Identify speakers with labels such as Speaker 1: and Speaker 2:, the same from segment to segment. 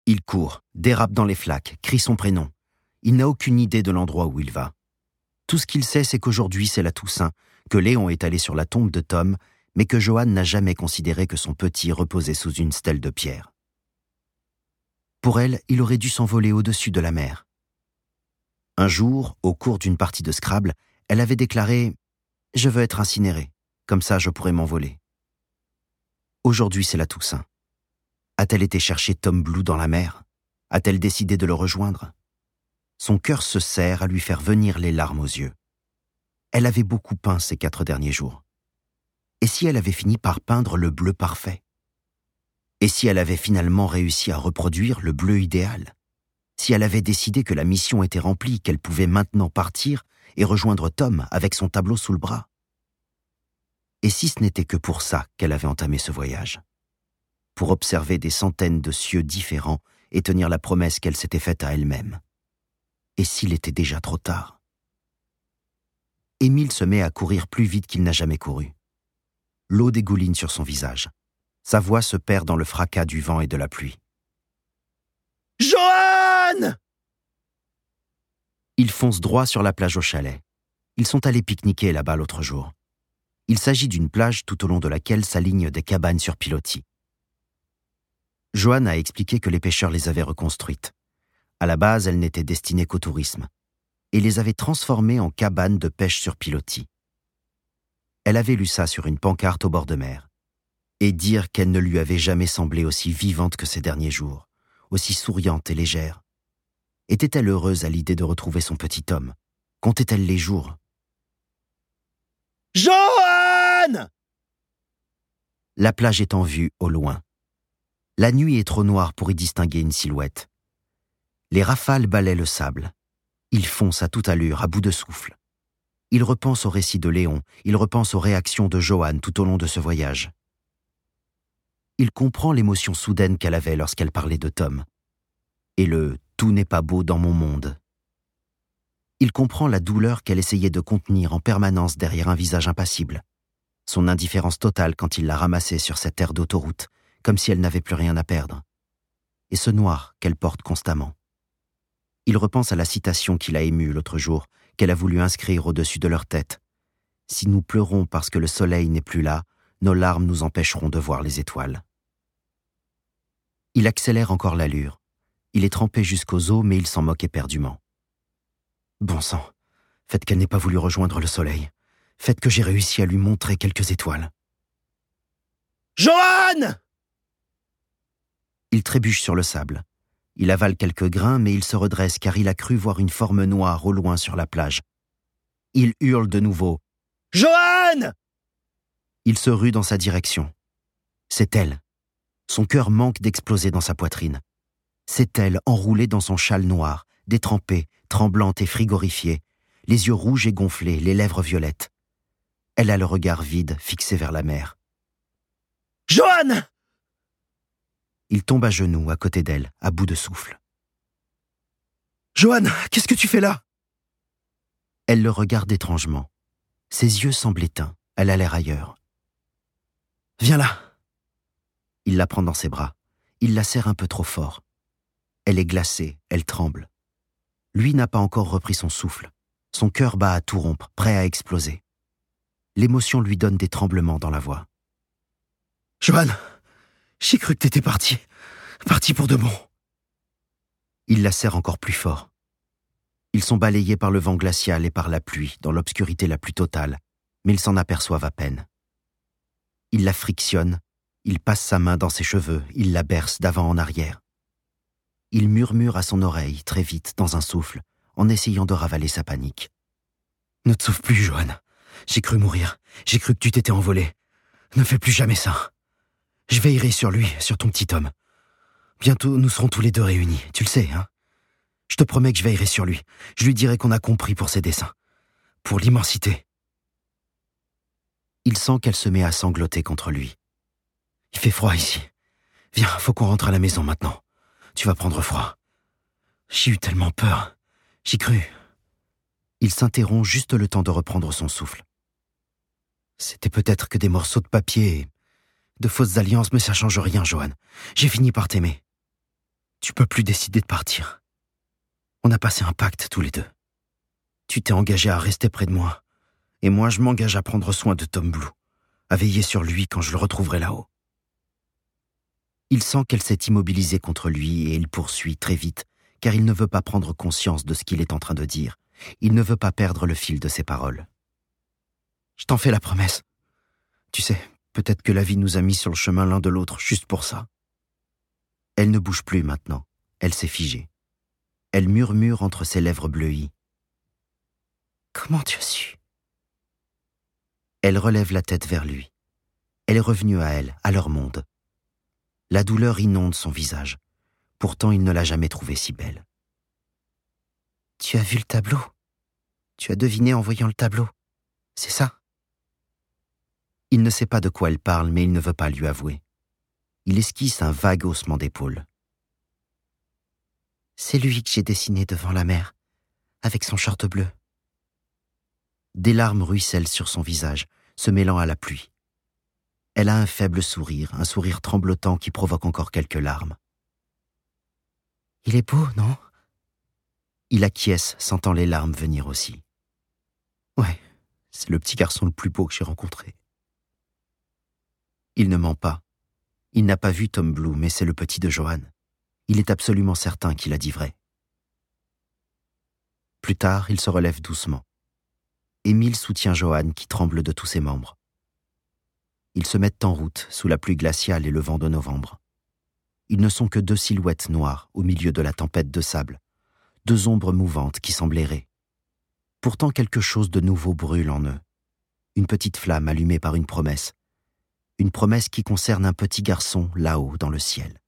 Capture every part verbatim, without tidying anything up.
Speaker 1: Il court, dérape dans les flaques, crie son prénom. Il n'a aucune idée de l'endroit où il va. Tout ce qu'il sait, c'est qu'aujourd'hui, c'est la Toussaint, que Léon est allé sur la tombe de Tom, mais que Johan n'a jamais considéré que son petit reposait sous une stèle de pierre. Pour elle, il aurait dû s'envoler au-dessus de la mer. Un jour, au cours d'une partie de Scrabble, elle avait déclaré « Je veux être incinérée, comme ça je pourrais m'envoler ». Aujourd'hui, c'est la Toussaint. A-t-elle été chercher Tom Blue dans la mer? A-t-elle décidé de le rejoindre? Son cœur se serre à lui faire venir les larmes aux yeux. Elle avait beaucoup peint ces quatre derniers jours. Et si elle avait fini par peindre le bleu parfait? Et si elle avait finalement réussi à reproduire le bleu idéal? Si elle avait décidé que la mission était remplie, qu'elle pouvait maintenant partir et rejoindre Tom avec son tableau sous le bras? Et si ce n'était que pour ça qu'elle avait entamé ce voyage? Pour observer des centaines de cieux différents et tenir la promesse qu'elle s'était faite à elle-même? Et s'il était déjà trop tard? Émile se met à courir plus vite qu'il n'a jamais couru. L'eau dégouline sur son visage. Sa voix se perd dans le fracas du vent et de la pluie. « Johan !» Il fonce droit sur la plage au chalet. Ils sont allés pique-niquer là-bas l'autre jour. Il s'agit d'une plage tout au long de laquelle s'alignent des cabanes sur pilotis. Johan a expliqué que les pêcheurs les avaient reconstruites. À la base, elles n'étaient destinées qu'au tourisme, et les avait transformées en cabanes de pêche sur pilotis. Elle avait lu ça sur une pancarte au bord de mer, et dire qu'elle ne lui avait jamais semblé aussi vivante que ces derniers jours, aussi souriante et légère. Était-elle heureuse à l'idée de retrouver son petit homme? Comptait-elle les jours? « Johan !» La plage est en vue au loin. La nuit est trop noire pour y distinguer une silhouette. Les rafales balaient le sable. Il fonce à toute allure, à bout de souffle. Il repense au récit de Léon, il repense aux réactions de Johan tout au long de ce voyage. Il comprend l'émotion soudaine qu'elle avait lorsqu'elle parlait de Tom. Et le « tout n'est pas beau dans mon monde ». Il comprend la douleur qu'elle essayait de contenir en permanence derrière un visage impassible. Son indifférence totale quand il l'a ramassée sur cette aire d'autoroute, comme si elle n'avait plus rien à perdre. Et ce noir qu'elle porte constamment. Il repense à la citation qui l'a émue l'autre jour, qu'elle a voulu inscrire au-dessus de leur tête. « Si nous pleurons parce que le soleil n'est plus là, nos larmes nous empêcheront de voir les étoiles. » Il accélère encore l'allure. Il est trempé jusqu'aux os, mais il s'en moque éperdument. « Bon sang, faites qu'elle n'ait pas voulu rejoindre le soleil. Faites que j'ai réussi à lui montrer quelques étoiles. »« Johan !» Il trébuche sur le sable. Il avale quelques grains, mais il se redresse car il a cru voir une forme noire au loin sur la plage. Il hurle de nouveau. « Johan !» Il se rue dans sa direction. C'est elle. Son cœur manque d'exploser dans sa poitrine. C'est elle, enroulée dans son châle noir, détrempée, tremblante et frigorifiée, les yeux rouges et gonflés, les lèvres violettes. Elle a le regard vide, fixé vers la mer. « Johan !» Il tombe à genoux, à côté d'elle, à bout de souffle. « Johan, qu'est-ce que tu fais là ?» Elle le regarde étrangement. Ses yeux semblent éteints, elle a l'air ailleurs. « Viens là !» Il la prend dans ses bras. Il la serre un peu trop fort. Elle est glacée, elle tremble. Lui n'a pas encore repris son souffle. Son cœur bat à tout rompre, prêt à exploser. L'émotion lui donne des tremblements dans la voix. « Johan, j'ai cru que t'étais parti. Parti pour de bon. » Il la serre encore plus fort. Ils sont balayés par le vent glacial et par la pluie, dans l'obscurité la plus totale, mais ils s'en aperçoivent à peine. Il la frictionne, il passe sa main dans ses cheveux, il la berce d'avant en arrière. Il murmure à son oreille, très vite, dans un souffle, en essayant de ravaler sa panique. « Ne te sauve plus, Johan. J'ai cru mourir. J'ai cru que tu t'étais envolé. Ne fais plus jamais ça. Je veillerai sur lui, sur ton petit homme. Bientôt, nous serons tous les deux réunis, tu le sais, hein? Je te promets que je veillerai sur lui. Je lui dirai qu'on a compris pour ses dessins. Pour l'immensité. » Il sent qu'elle se met à sangloter contre lui. « Il fait froid ici. Viens, faut qu'on rentre à la maison maintenant. Tu vas prendre froid. J'ai eu tellement peur. J'y cru. » Il s'interrompt juste le temps de reprendre son souffle. « C'était peut-être que des morceaux de papier, de fausses alliances, mais ça change rien, Johan. J'ai fini par t'aimer. » Tu peux plus décider de partir. On a passé un pacte tous les deux. Tu t'es engagé à rester près de moi, et moi je m'engage à prendre soin de Tom Blue, à veiller sur lui quand je le retrouverai là-haut. Il sent qu'elle s'est immobilisée contre lui et il poursuit très vite, car il ne veut pas prendre conscience de ce qu'il est en train de dire. Il ne veut pas perdre le fil de ses paroles. « Je t'en fais la promesse. Tu sais, peut-être que la vie nous a mis sur le chemin l'un de l'autre juste pour ça. » Elle ne bouge plus maintenant. Elle s'est figée. Elle murmure entre ses lèvres bleuies. « Comment tu as su ?» Elle relève la tête vers lui. Elle est revenue à elle, à leur monde. La douleur inonde son visage. Pourtant, il ne l'a jamais trouvée si belle. « Tu as vu le tableau ? Tu as deviné en voyant le tableau. C'est ça ?» Il ne sait pas de quoi elle parle, mais il ne veut pas lui avouer. Il esquisse un vague haussement d'épaule. « C'est lui que j'ai dessiné devant la mer, avec son short bleu. » Des larmes ruissellent sur son visage, se mêlant à la pluie. Elle a un faible sourire, un sourire tremblotant qui provoque encore quelques larmes. « Il est beau, non ?» Il acquiesce, sentant les larmes venir aussi. « Ouais, c'est le petit garçon le plus beau que j'ai rencontré. » Il ne ment pas. Il n'a pas vu Tom Blue, mais c'est le petit de Johan. Il est absolument certain qu'il a dit vrai. Plus tard, il se relève doucement. Émile soutient Johan qui tremble de tous ses membres. Ils se mettent en route sous la pluie glaciale et le vent de novembre. Ils ne sont que deux silhouettes noires au milieu de la tempête de sable, deux ombres mouvantes qui semblent errer. Pourtant quelque chose de nouveau brûle en eux. Une petite flamme allumée par une promesse. Une promesse qui concerne un petit garçon là-haut dans le ciel.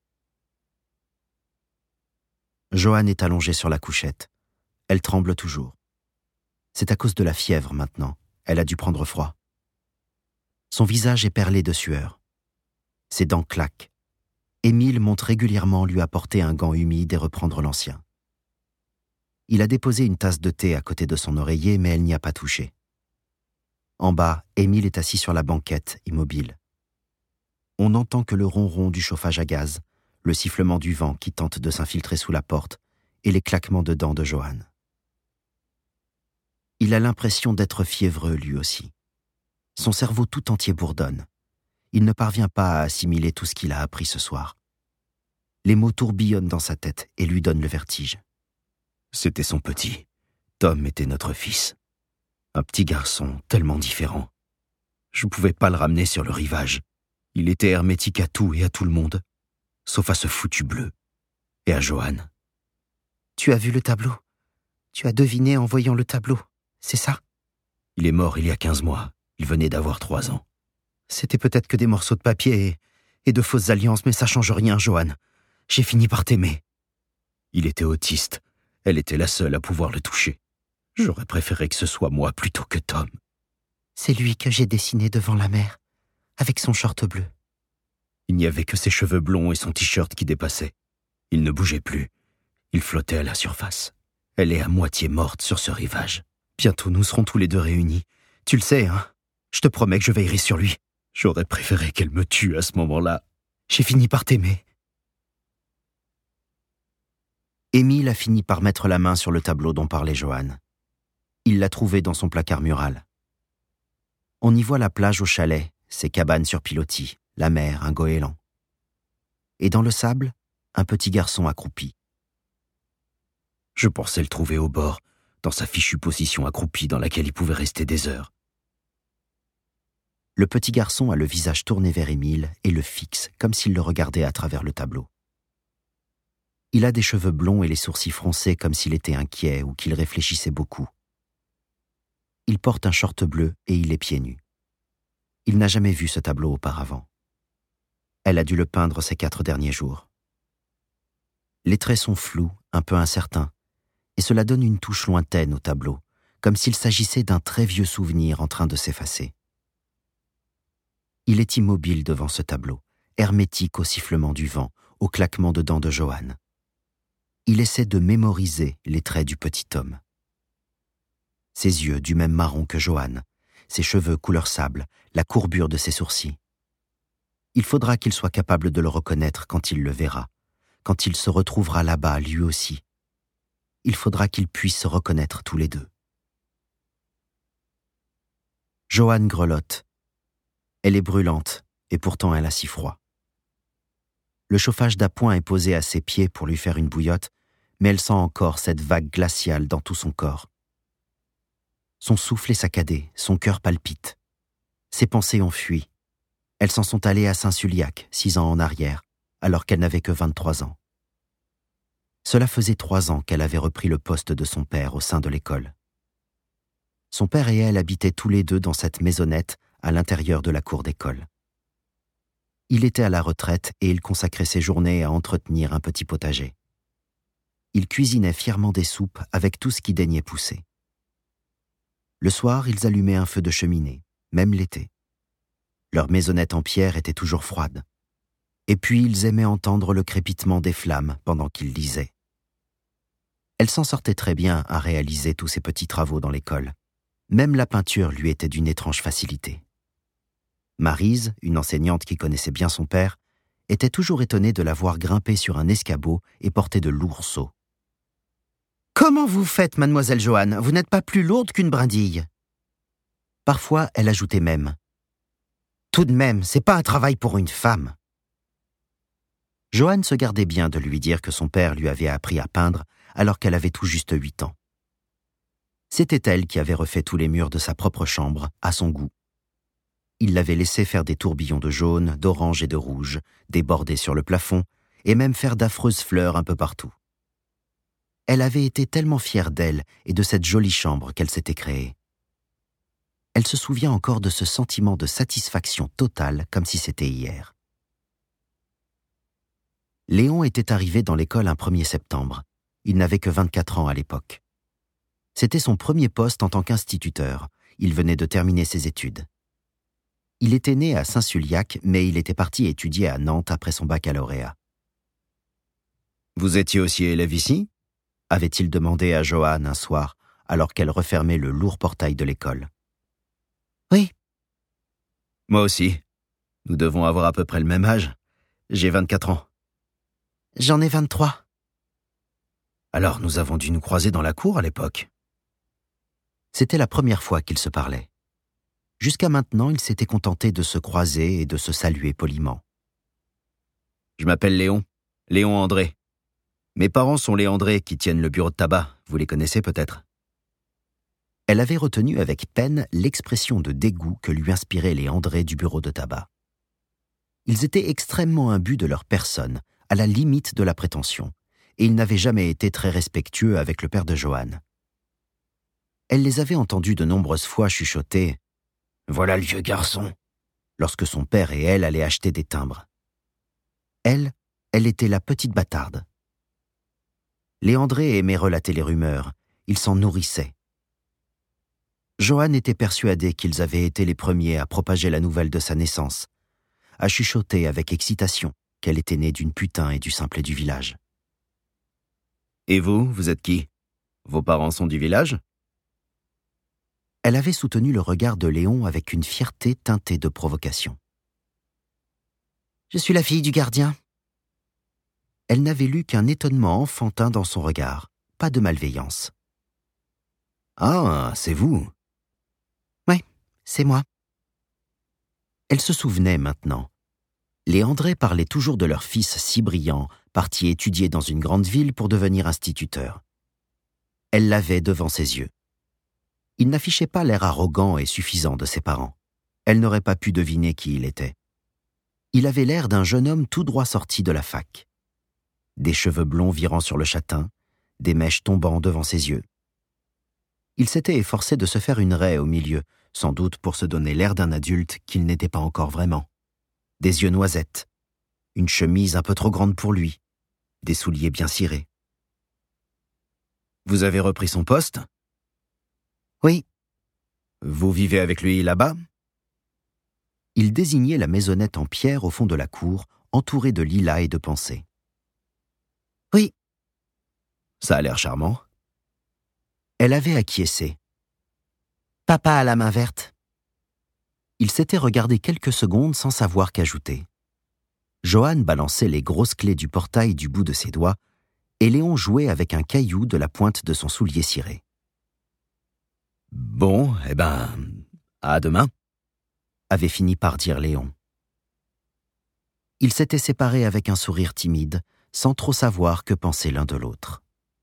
Speaker 1: Johan est allongée sur la couchette. Elle tremble toujours. C'est à cause de la fièvre maintenant. Elle a dû prendre froid. Son visage est perlé de sueur. Ses dents claquent. Émile monte régulièrement lui apporter un gant humide et reprendre l'ancien. Il a déposé une tasse de thé à côté de son oreiller, mais elle n'y a pas touché. En bas, Émile est assis sur la banquette, immobile. On n'entend que le ronron du chauffage à gaz, le sifflement du vent qui tente de s'infiltrer sous la porte et les claquements de dents de Johan. Il a l'impression d'être fiévreux lui aussi. Son cerveau tout entier bourdonne. Il ne parvient pas à assimiler tout ce qu'il a appris ce soir. Les mots tourbillonnent dans sa tête et lui donnent le vertige. C'était son petit. Tom était notre fils. Un petit garçon tellement différent. Je ne pouvais pas le ramener sur le rivage. Il était hermétique à tout et à tout le monde, sauf à ce foutu bleu. Et à Johan. Tu as vu le tableau ? Tu as deviné en voyant le tableau, c'est ça ? Il est mort il y a quinze mois. Il venait d'avoir trois ans. C'était peut-être que des morceaux de papier et, et de fausses alliances, mais ça change rien, Johan. J'ai fini par t'aimer. Il était autiste. Elle était la seule à pouvoir le toucher. J'aurais préféré que ce soit moi plutôt que Tom. C'est lui que j'ai dessiné devant la mer, avec son short bleu. Il n'y avait que ses cheveux blonds et son t-shirt qui dépassaient. Il ne bougeait plus. Il flottait à la surface. Elle est à moitié morte sur ce rivage. Bientôt nous serons tous les deux réunis. Tu le sais, hein ? Je te promets que je veillerai sur lui. J'aurais préféré qu'elle me tue à ce moment-là. J'ai fini par t'aimer. Émile a fini par mettre la main sur le tableau dont parlait Johan. Il l'a trouvé dans son placard mural. On y voit la plage au chalet, ses cabanes sur pilotis, la mer, un goéland. Et dans le sable, un petit garçon accroupi. Je pensais le trouver au bord, dans sa fichue position accroupie dans laquelle il pouvait rester des heures. Le petit garçon a le visage tourné vers Émile et le fixe, comme s'il le regardait à travers le tableau. Il a des cheveux blonds et les sourcils froncés comme s'il était inquiet ou qu'il réfléchissait beaucoup. Il porte un short bleu et il est pieds nus. Il n'a jamais vu ce tableau auparavant. Elle a dû le peindre ces quatre derniers jours. Les traits sont flous, un peu incertains, et cela donne une touche lointaine au tableau, comme s'il s'agissait d'un très vieux souvenir en train de s'effacer. Il est immobile devant ce tableau, hermétique au sifflement du vent, au claquement de dents de Johan. Il essaie de mémoriser les traits du petit homme. Ses yeux du même marron que Johan, ses cheveux couleur sable, la courbure de ses sourcils. Il faudra qu'il soit capable de le reconnaître quand il le verra, quand il se retrouvera là-bas, lui aussi. Il faudra qu'ils puissent se reconnaître tous les deux. Joanne grelotte. Elle est brûlante, et pourtant elle a si froid. Le chauffage d'appoint est posé à ses pieds pour lui faire une bouillotte, mais elle sent encore cette vague glaciale dans tout son corps. Son souffle est saccadé, son cœur palpite. Ses pensées ont fui. Elles s'en sont allées à Saint-Suliac, six ans en arrière, alors qu'elle n'avait que vingt-trois ans. Cela faisait trois ans qu'elle avait repris le poste de son père au sein de l'école. Son père et elle habitaient tous les deux dans cette maisonnette à l'intérieur de la cour d'école. Il était à la retraite et il consacrait ses journées à entretenir un petit potager. Il cuisinait fièrement des soupes avec tout ce qui daignait pousser. Le soir, ils allumaient un feu de cheminée, même l'été. Leur maisonnette en pierre était toujours froide. Et puis ils aimaient entendre le crépitement des flammes pendant qu'ils lisaient. Elle s'en sortait très bien à réaliser tous ces petits travaux dans l'école. Même la peinture lui était d'une étrange facilité. Maryse, une enseignante qui connaissait bien son père, était toujours étonnée de la voir grimper sur un escabeau et porter de lourds seaux. « Comment vous faites, mademoiselle Joanne ? Vous n'êtes pas plus lourde qu'une brindille. » Parfois, elle ajoutait même « Tout de même, c'est pas un travail pour une femme. » Joanne se gardait bien de lui dire que son père lui avait appris à peindre alors qu'elle avait tout juste huit ans. C'était elle qui avait refait tous les murs de sa propre chambre, à son goût. Il l'avait laissé faire des tourbillons de jaune, d'orange et de rouge, déborder sur le plafond, et même faire d'affreuses fleurs un peu partout. Elle avait été tellement fière d'elle et de cette jolie chambre qu'elle s'était créée. Elle se souvient encore de ce sentiment de satisfaction totale comme si c'était hier. Léon était arrivé dans l'école un premier septembre. Il n'avait que vingt-quatre ans à l'époque. C'était son premier poste en tant qu'instituteur. Il venait de terminer ses études. Il était né à Saint-Suliac, mais il était parti étudier à Nantes après son baccalauréat. « Vous étiez aussi élève ici ?» avait-il demandé à Joanne un soir, alors qu'elle refermait le lourd portail de l'école. « Oui. »« Moi aussi. Nous devons avoir à peu près le même âge. J'ai vingt-quatre ans. »« J'en ai vingt-trois. »« Alors nous avons dû nous croiser dans la cour à l'époque. » C'était la première fois qu'ils se parlaient. Jusqu'à maintenant, ils s'étaient contentés de se croiser et de se saluer poliment. « Je m'appelle Léon, Léon André. Mes parents sont les André qui tiennent le bureau de tabac, vous les connaissez peut-être. » Elle avait retenu avec peine l'expression de dégoût que lui inspiraient les André du bureau de tabac. Ils étaient extrêmement imbus de leur personne, à la limite de la prétention, et ils n'avaient jamais été très respectueux avec le père de Joanne. Elle les avait entendus de nombreuses fois chuchoter « Voilà le vieux garçon !» lorsque son père et elle allaient acheter des timbres. Elle, elle était la petite bâtarde. Les André aimaient relater les rumeurs, ils s'en nourrissaient. Joanne était persuadée qu'ils avaient été les premiers à propager la nouvelle de sa naissance, à chuchoter avec excitation qu'elle était née d'une putain et du simplet du village. « Et vous, vous êtes qui ? Vos parents sont du village ?» Elle avait soutenu le regard de Léon avec une fierté teintée de provocation. « Je suis la fille du gardien. » Elle n'avait lu qu'un étonnement enfantin dans son regard, pas de malveillance. « Ah, c'est vous !»« Oui, c'est moi. » Elle se souvenait maintenant. Les André parlaient toujours de leur fils si brillant, parti étudier dans une grande ville pour devenir instituteur. Elle l'avait devant ses yeux. Il n'affichait pas l'air arrogant et suffisant de ses parents. Elle n'aurait pas pu deviner qui il était. Il avait l'air d'un jeune homme tout droit sorti de la fac. Des cheveux blonds virant sur le châtain, des mèches tombant devant ses yeux. Il s'était efforcé de se faire une raie au milieu, sans doute pour se donner l'air d'un adulte qu'il n'était pas encore vraiment. Des yeux noisettes, une chemise un peu trop grande pour lui, des souliers bien cirés. « Vous avez repris son poste ? » « Oui. »« Vous vivez avec lui là-bas ?» Il désignait la maisonnette en pierre au fond de la cour, entourée de lilas et de pensées. « Oui. »« Ça a l'air charmant. » Elle avait acquiescé. « Papa a la main verte. » Il s'était regardé quelques secondes sans savoir qu'ajouter. Johann balançait les grosses clés du portail du bout de ses doigts, et Léon jouait avec un caillou de la pointe de son soulier ciré. « Bon, eh ben, à demain », avait fini par dire Léon. Ils s'étaient séparés avec un sourire timide, sans trop savoir que penser l'un de l'autre.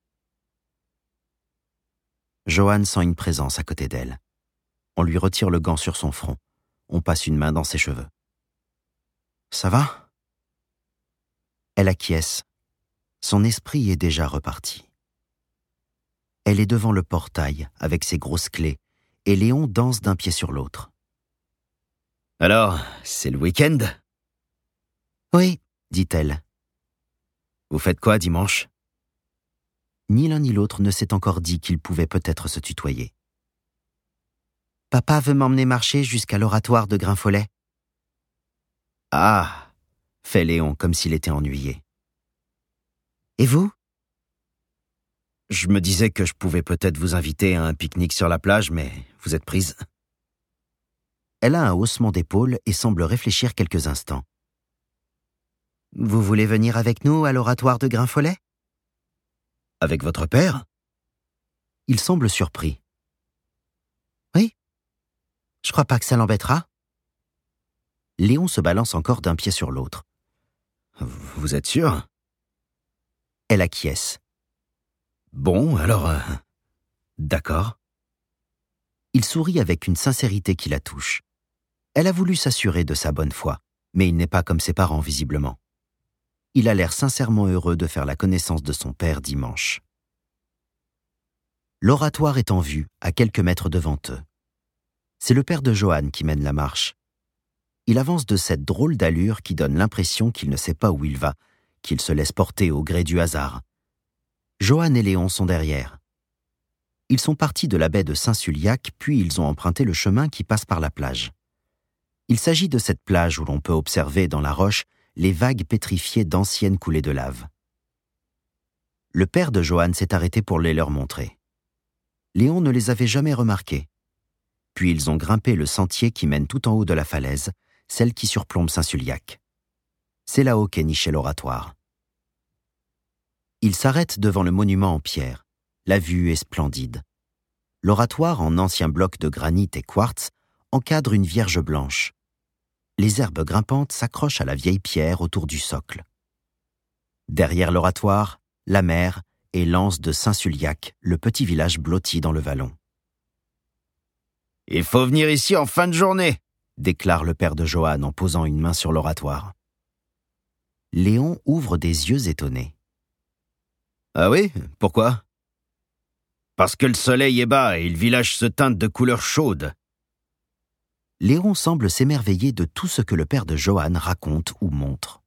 Speaker 1: Johann sent une présence à côté d'elle. On lui retire le gant sur son front. On passe une main dans ses cheveux. « Ça va ?» Elle acquiesce. Son esprit est déjà reparti. Elle est devant le portail, avec ses grosses clés, et Léon danse d'un pied sur l'autre. « Alors, c'est le week-end ?»« Oui, » dit-elle. « Vous faites quoi dimanche ?» Ni l'un ni l'autre ne s'est encore dit qu'ils pouvaient peut-être se tutoyer. « Papa veut m'emmener marcher jusqu'à l'oratoire de Grainfollet. »« Ah !» fait Léon comme s'il était ennuyé. « Et vous ?» Je me disais que je pouvais peut-être vous inviter à un pique-nique sur la plage, mais vous êtes prise. Elle a un haussement d'épaule et semble réfléchir quelques instants. Vous voulez venir avec nous à l'oratoire de Grainfollet ? Avec votre père ? Il semble surpris. Oui. Je crois pas que ça l'embêtera. Léon se balance encore d'un pied sur l'autre. Vous êtes sûr ? Elle acquiesce. Bon, alors... Euh, d'accord. Il sourit avec une sincérité qui la touche. Elle a voulu s'assurer de sa bonne foi, mais il n'est pas comme ses parents, visiblement. Il a l'air sincèrement heureux de faire la connaissance de son père dimanche. L'oratoire est en vue, à quelques mètres devant eux. C'est le père de Johann qui mène la marche. Il avance de cette drôle d'allure qui donne l'impression qu'il ne sait pas où il va, qu'il se laisse porter au gré du hasard. Johann et Léon sont derrière. Ils sont partis de la baie de Saint-Sulliac, puis ils ont emprunté le chemin qui passe par la plage. Il s'agit de cette plage où l'on peut observer dans la roche les vagues pétrifiées d'anciennes coulées de lave. Le père de Johann s'est arrêté pour les leur montrer. Léon ne les avait jamais remarqués. Puis ils ont grimpé le sentier qui mène tout en haut de la falaise, celle qui surplombe Saint-Sulliac. C'est là-haut qu'est niché l'oratoire. Ils s'arrêtent devant le monument en pierre. La vue est splendide. L'oratoire, en ancien bloc de granit et quartz, encadre une vierge blanche. Les herbes grimpantes s'accrochent à la vieille pierre autour du socle. Derrière l'oratoire, la mer et l'anse de Saint-Sulliac, le petit village blotti dans le vallon. « Il faut venir ici en fin de journée !» déclare le père de Johann en posant une main sur l'oratoire. Léon ouvre des yeux étonnés. « Ah oui ? Pourquoi ? » « Parce que le soleil est bas et le village se teinte de couleurs chaudes. » Léon semble s'émerveiller de tout ce que le père de Johann raconte ou montre.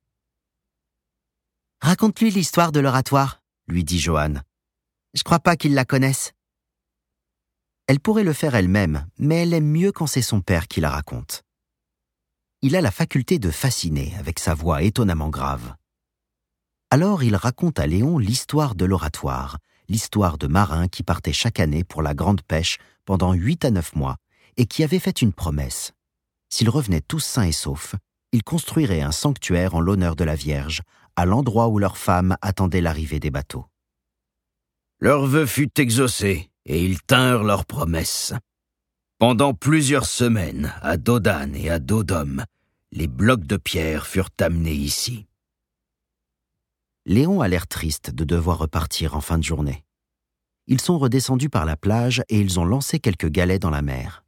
Speaker 1: « Raconte-lui l'histoire de l'oratoire, » lui dit Johann. « Je crois pas qu'il la connaisse. » Elle pourrait le faire elle-même, mais elle aime mieux quand c'est son père qui la raconte. Il a la faculté de fasciner avec sa voix étonnamment grave. Alors il raconte à Léon l'histoire de l'oratoire, l'histoire de marins qui partaient chaque année pour la grande pêche pendant huit à neuf mois et qui avaient fait une promesse. S'ils revenaient tous sains et saufs, ils construiraient un sanctuaire en l'honneur de la Vierge, à l'endroit où leurs femmes attendaient l'arrivée des bateaux. Leur vœu fut exaucé, et ils tinrent leur promesse. Pendant plusieurs semaines, à dos d'âne et à dos d'homme, les blocs de pierre furent amenés ici. Léon a l'air triste de devoir repartir en fin de journée. Ils sont redescendus par la plage et ils ont lancé quelques galets dans la mer.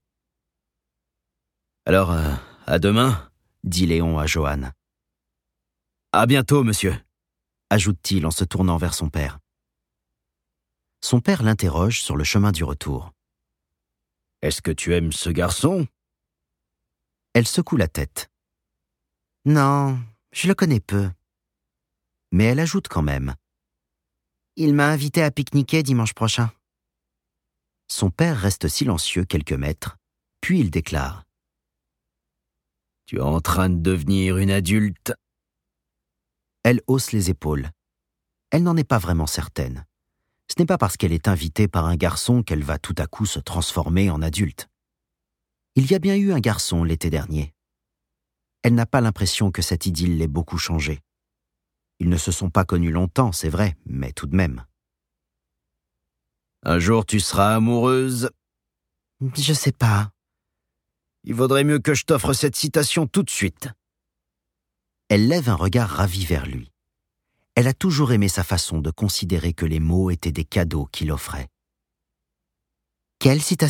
Speaker 1: « Alors, euh, à demain » dit Léon à Johann. « À bientôt, monsieur » ajoute-t-il en se tournant vers son père. Son père l'interroge sur le chemin du retour. « Est-ce que tu aimes ce garçon ?» Elle secoue la tête. « Non, je le connais peu. » Mais elle ajoute quand même. « Il m'a invité à pique-niquer dimanche prochain. » Son père reste silencieux quelques mètres, puis il déclare. « Tu es en train de devenir une adulte. » Elle hausse les épaules. Elle n'en est pas vraiment certaine. Ce n'est pas parce qu'elle est invitée par un garçon qu'elle va tout à coup se transformer en adulte. Il y a bien eu un garçon l'été dernier. Elle n'a pas l'impression que cette idylle l'ait beaucoup changé. Ils ne se sont pas connus longtemps, c'est vrai, mais tout de même.
Speaker 2: Un jour tu seras amoureuse.
Speaker 1: Je sais pas.
Speaker 2: Il vaudrait mieux que je t'offre cette citation tout de suite.
Speaker 1: Elle lève un regard ravi vers lui. Elle a toujours aimé sa façon de considérer que les mots étaient des cadeaux qu'il offrait. Quelle citation ?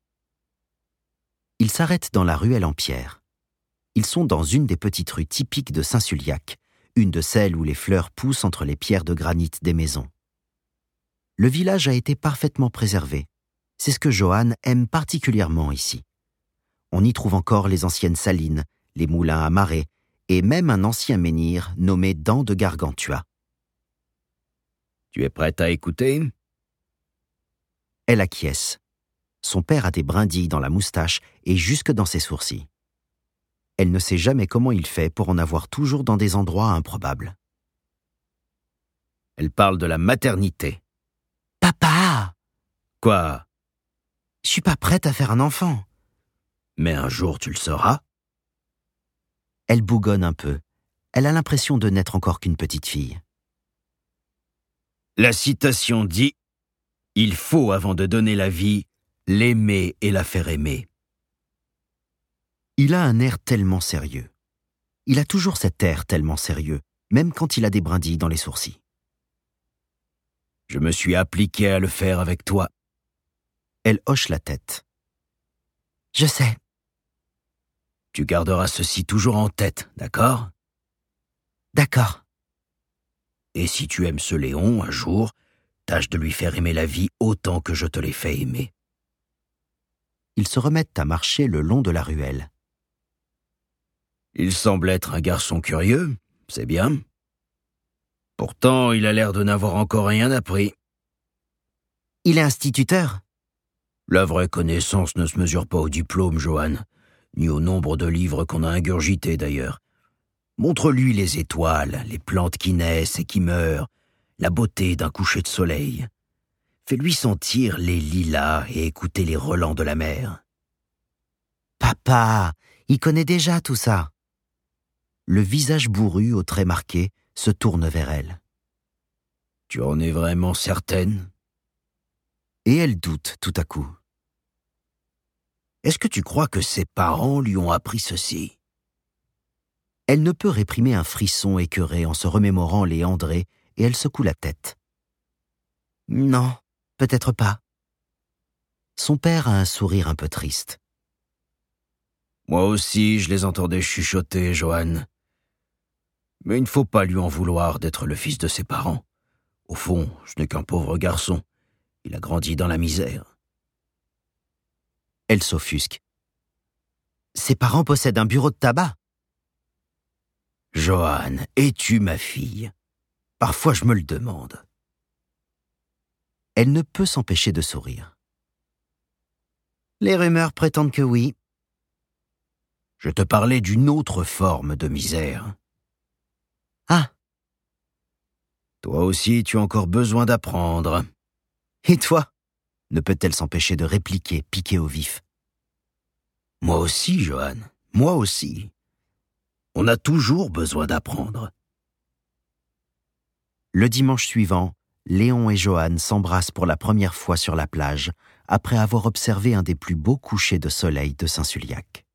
Speaker 1: Ils s'arrêtent dans la ruelle en pierre. Ils sont dans une des petites rues typiques de Saint-Sulpiac, une de celles où les fleurs poussent entre les pierres de granit des maisons. Le village a été parfaitement préservé. C'est ce que Johan aime particulièrement ici. On y trouve encore les anciennes salines, les moulins à marée, et même un ancien menhir nommé Dent de Gargantua.
Speaker 2: Tu es prête à écouter ?
Speaker 1: Elle acquiesce. Son père a des brindilles dans la moustache et jusque dans ses sourcils. Elle ne sait jamais comment il fait pour en avoir toujours dans des endroits improbables.
Speaker 2: Elle parle de la maternité.
Speaker 1: Papa !
Speaker 2: Quoi ?
Speaker 1: Je suis pas prête à faire un enfant.
Speaker 2: Mais un jour tu le seras.
Speaker 1: Elle bougonne un peu. Elle a l'impression de n'être encore qu'une petite fille.
Speaker 2: La citation dit « Il faut, avant de donner la vie, l'aimer et la faire aimer. »
Speaker 1: Il a un air tellement sérieux. Il a toujours cet air tellement sérieux, même quand il a des brindilles dans les sourcils.
Speaker 2: Je me suis appliqué à le faire avec toi.
Speaker 1: Elle hoche la tête. Je sais.
Speaker 2: Tu garderas ceci toujours en tête, d'accord ?
Speaker 1: D'accord.
Speaker 2: Et si tu aimes ce Léon, un jour, tâche de lui faire aimer la vie autant que je te l'ai fait aimer.
Speaker 1: Ils se remettent à marcher le long de la ruelle.
Speaker 2: Il semble être un garçon curieux, c'est bien. Pourtant, il a l'air de n'avoir encore rien appris.
Speaker 1: Il est instituteur ?
Speaker 2: La vraie connaissance ne se mesure pas au diplôme, Johan, ni au nombre de livres qu'on a ingurgités d'ailleurs. Montre-lui les étoiles, les plantes qui naissent et qui meurent, la beauté d'un coucher de soleil. Fais-lui sentir les lilas et écouter les relents de la mer.
Speaker 1: Papa, il connaît déjà tout ça. Le visage bourru aux traits marqués se tourne vers elle.
Speaker 2: Tu en es vraiment certaine ?
Speaker 1: Et elle doute tout à coup.
Speaker 2: Est-ce que tu crois que ses parents lui ont appris ceci ?
Speaker 1: Elle ne peut réprimer un frisson écœuré en se remémorant les André et elle secoue la tête. Non, peut-être pas. Son père a un sourire un peu triste.
Speaker 2: Moi aussi, je les entendais chuchoter, Johan. Mais il ne faut pas lui en vouloir d'être le fils de ses parents. Au fond, ce n'est qu'un pauvre garçon. Il a grandi dans la misère.
Speaker 1: Elle s'offusque. Ses parents possèdent un bureau de tabac.
Speaker 2: Johan, es-tu ma fille ? Parfois je me le demande.
Speaker 1: Elle ne peut s'empêcher de sourire. Les rumeurs prétendent que oui.
Speaker 2: Je te parlais d'une autre forme de misère.
Speaker 1: Ah !
Speaker 2: Toi aussi, tu as encore besoin d'apprendre.
Speaker 1: Et toi ? Ne peut-elle s'empêcher de répliquer, piquée au vif.
Speaker 2: Moi aussi, Johan, moi aussi. On a toujours besoin d'apprendre.
Speaker 1: Le dimanche suivant, Léon et Johan s'embrassent pour la première fois sur la plage, après avoir observé un des plus beaux couchers de soleil de Saint-Sulpiac.